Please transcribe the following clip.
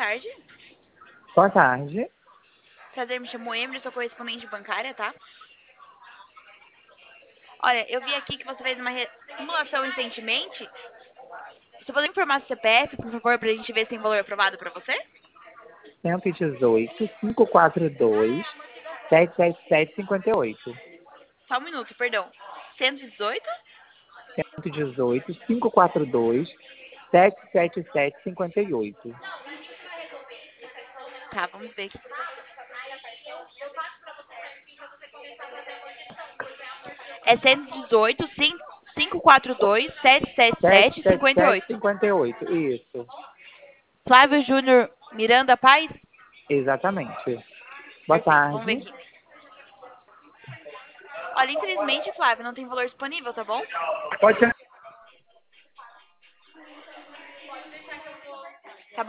tarde. Boa tarde. Prazer, me chamo Emily, sou correspondente bancária, tá? Olha, eu vi aqui que você fez uma simulação recentemente. Você pode informar seu CPF, por favor, pra gente ver se tem valor aprovado pra você? 118 542 77758. Só um minuto, perdão. 118? 118 542 77758. Tá, vamos ver aqui. É 118 542 777 58. 77758. Isso. Flávio Júnior Miranda Paz? Exatamente. Boa Perfeito, vamos ver tarde. aqui. Olha, infelizmente, Flávio, não tem valor disponível, tá bom? Pode ser